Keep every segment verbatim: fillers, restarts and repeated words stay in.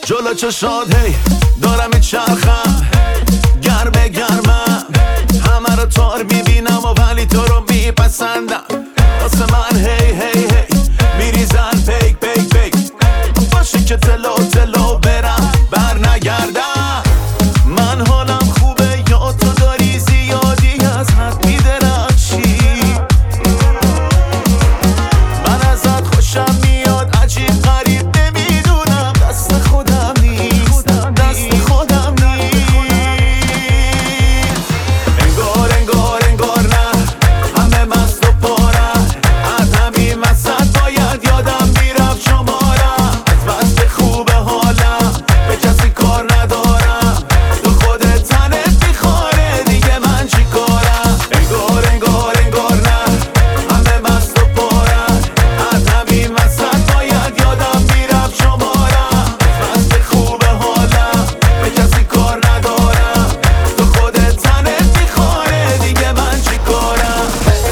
جلو چشات هی دارم میچرخم، گرمه گرمم، همه رو تار میبینم و ولی تو رو میپسندم. واسه من هی هی هی میریزن پیک پیک پیک، باشه که تلو تلو برم بر نگردم. من حالم خوبه یا تو داری زیادی از حد میدرخشی، من ازت خوشم میاد عجیب غریب نمیدونم، دست خودم نیست دست خودم نیست. انگار انگار انگار نه همه مست و پارن، از همین وسط باید یادم میرفت شمارم. از بس که خوبه حالم به کسی کار ندارم، تو خودت تنت میخواره دیگه من چی کارم. انگار انگار انگار نه همه مست و پارن، از همین وسط باید یادم میرفت شمارم. از بس که خوبه حالم به کسی کار ندارم، تو خودت تنت میخواره دیگه من چی کارم.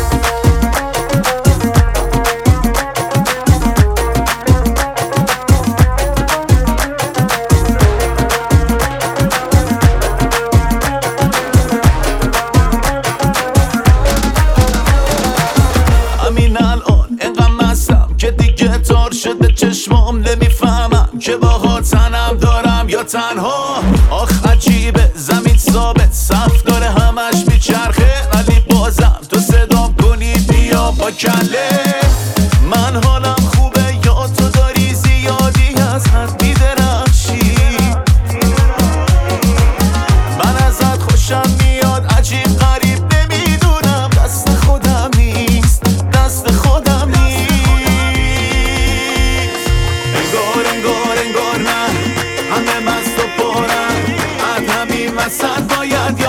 همین الان انقدر مستم که دیگه تار شده چشمام، نمیفهمم که باها تنم دارم یا تنها. آخ عجیبه زمین ثابت صف داره همش میچرخه، ولی بازم تو صدام کنی بیا با کله. من حالم خوبه یا تو داری زیادی از حد میدرخشی، من ازت خوشم میاد عجیب غریب نمیدونم، دست خودم نیست دست خودم نیست. انگار انگار انگار نه همه مست و پرن، از همین وسط باید